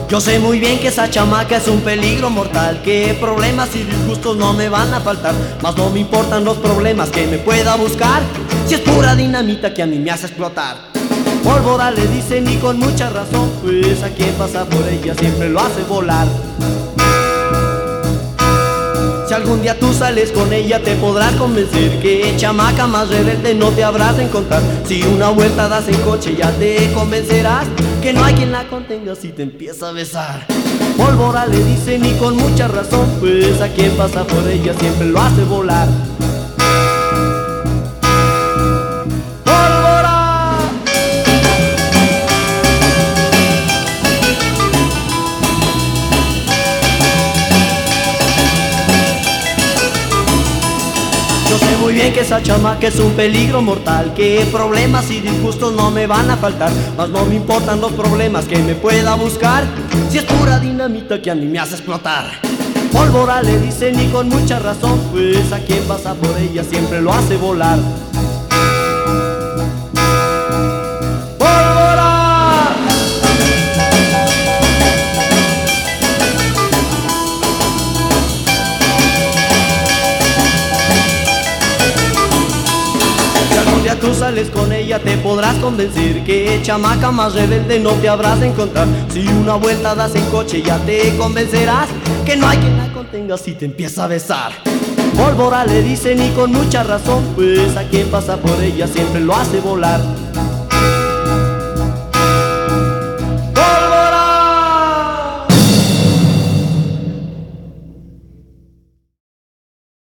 Yo sé muy bien que esa chamaca es un peligro mortal, que problemas y disgustos no me van a faltar, mas no me importan los problemas que me pueda buscar, si es pura dinamita que a mí me hace explotar. Pólvora le dicen y con mucha razón, pues a quien pasa por ella siempre lo hace volar. Si algún día tú sales con ella te podrás convencer que chamaca más rebelde no te habrás de encontrar. Si una vuelta das en coche ya te convencerás que no hay quien la contenga si te empieza a besar. Pólvora le dicen y con mucha razón, pues a quien pasa por ella siempre lo hace volar. Yo sé muy bien que esa chamaca es un peligro mortal, que problemas y disgustos no me van a faltar, mas no me importan los problemas que me pueda buscar, si es pura dinamita que a mí me hace explotar. Pólvora le dicen y con mucha razón, pues a quien pasa por ella siempre lo hace volar. Tú sales con ella te podrás convencer que chamaca más rebelde no te habrás de encontrar. Si una vuelta das en coche ya te convencerás que no hay quien la contenga si te empieza a besar. Pólvora le dicen y con mucha razón, pues a quien pasa por ella siempre lo hace volar.